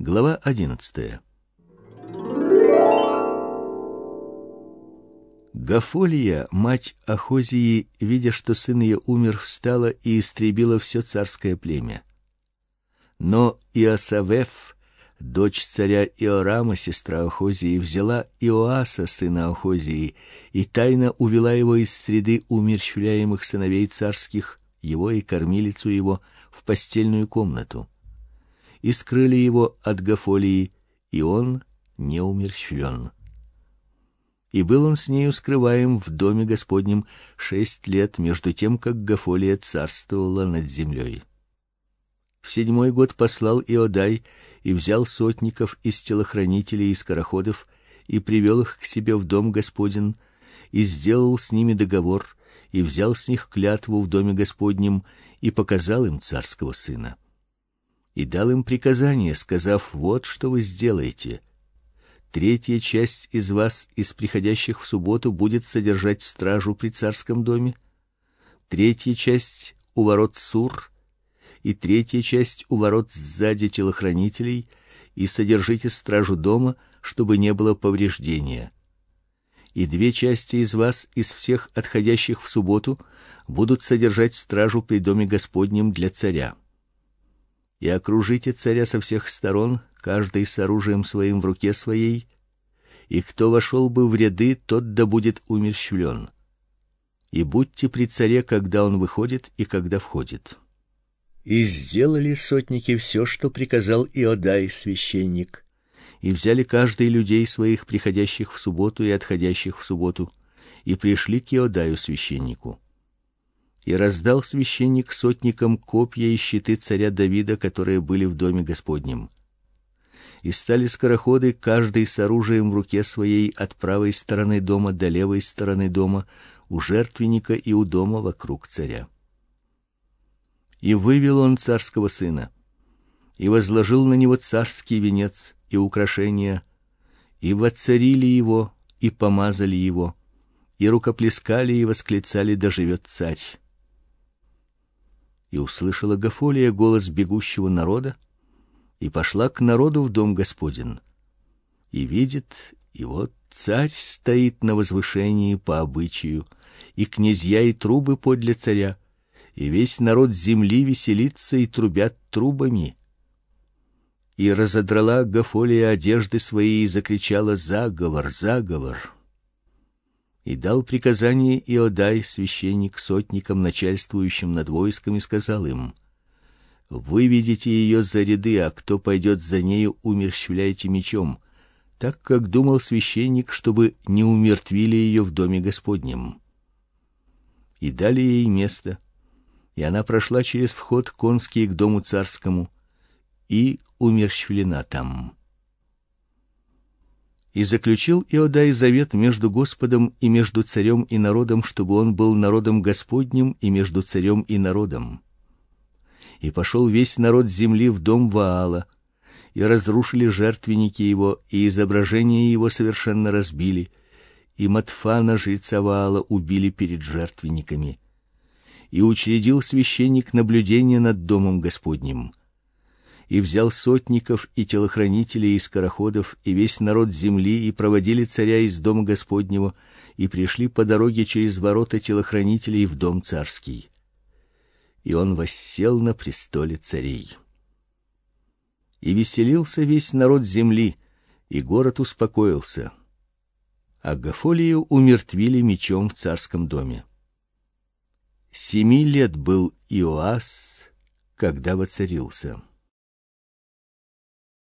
Глава 11. Гафолия, мать Ахозии, видя, что сын ее умер, встала и истребила все царское племя. Но Иосавеф, дочь царя Иорама, сестра Ахозии, взяла Иоаса, сына Ахозии, и тайно увела его из среды умерщвляемых сыновей царских, его и кормилицу его, в постельную комнату. И скрыли его от Гафолии, и он не умерщвлен. И был он с нею скрываем в доме Господнем 6 лет, между тем, как Гафолия царствовала над землей. В 7-й год послал Иодай и взял сотников из телохранителей и скороходов и привел их к себе в дом Господень и сделал с ними договор и взял с них клятву в доме Господнем и показал им царского сына. И дал им приказание, сказав: вот что вы сделаете. 3-я часть из вас, из приходящих в субботу, будет содержать стражу при царском доме, 3-я часть у ворот Сур, и 3-я часть у ворот сзади телохранителей, и содержите стражу дома, чтобы не было повреждения. И 2 части из вас, из всех отходящих в субботу, будут содержать стражу при доме Господнем для царя. И окружите царя со всех сторон, каждый с оружием своим в руке своей, и кто вошел бы в ряды, тот да будет умерщвлен. И будьте при царе, когда он выходит и когда входит. И сделали сотники все, что приказал Иодай священник, и взяли каждый людей своих, приходящих в субботу и отходящих в субботу, и пришли к Иодаю священнику. И раздал священник сотникам копья и щиты царя Давида, которые были в доме Господнем. И стали скороходы, каждый с оружием в руке своей, от правой стороны дома до левой стороны дома, у жертвенника и у дома вокруг царя. И вывел он царского сына, и возложил на него царский венец и украшения, и воцарили его, и помазали его, и рукоплескали и восклицали: да живет царь. И услышала Гафолия голос бегущего народа, и пошла к народу в дом Господень. И видит, и вот царь стоит на возвышении по обычаю, и князья и трубы подле царя, и весь народ земли веселится и трубят трубами. И разодрала Гафолия одежды свои и закричала: заговор, заговор. И дал приказание Иодай священник сотникам, начальствующим над войском, и сказал им: выведите ее за ряды, а кто пойдет за нею, умерщвляйте мечом, так как думал священник, чтобы не умертвили ее в доме Господнем. И дали ей место, и она прошла через вход конский к дому царскому, и умерщвлена там. И заключил Иодай завет между Господом и между царем и народом, чтобы он был народом Господним и между царем и народом. И пошел весь народ земли в дом Ваала, и разрушили жертвенники его, и изображения его совершенно разбили, и Матфана, жреца Ваала, убили перед жертвенниками. И учредил священник наблюдение над домом Господним. И взял сотников и телохранителей и скороходов и весь народ земли, и проводили царя из дома Господнего, и пришли по дороге через ворота телохранителей в дом царский. И он воссел на престоле царей. И веселился весь народ земли, и город успокоился. А Гафолию умертвили мечом в царском доме. 7 лет был Иоас, когда воцарился.